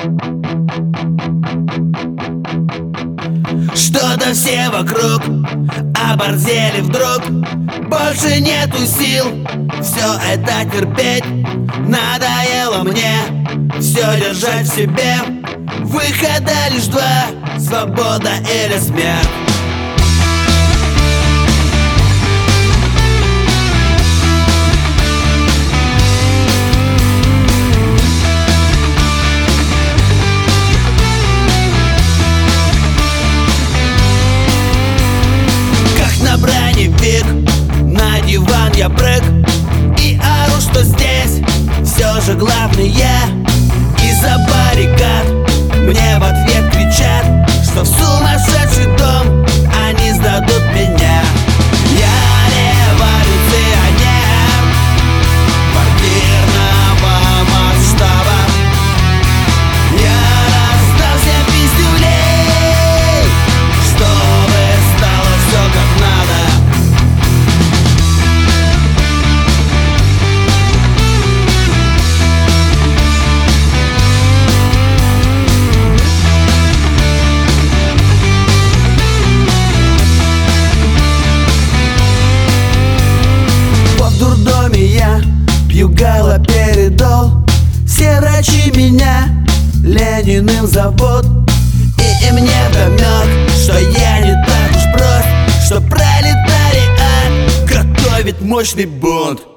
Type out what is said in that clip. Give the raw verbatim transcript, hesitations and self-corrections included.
Что-то все вокруг оборзели вдруг, больше нету сил все это терпеть. Надоело мне все держать в себе. Выхода лишь два: свобода или смерть. Броневик, на диван я прыг и ору, что здесь все же главный я. Из-за баррикад мне в ответ кричат, что в сумасшедший дом они сдадут меня. Я революционер квартирного масштаба. Я раздал всем пиздюлей, чтобы стало все как надо. Пью галоперидол, все врачи меня Лениным зовут. И им невдомёк, что я не так уж прост, что пролетариат готовит мощный бунт.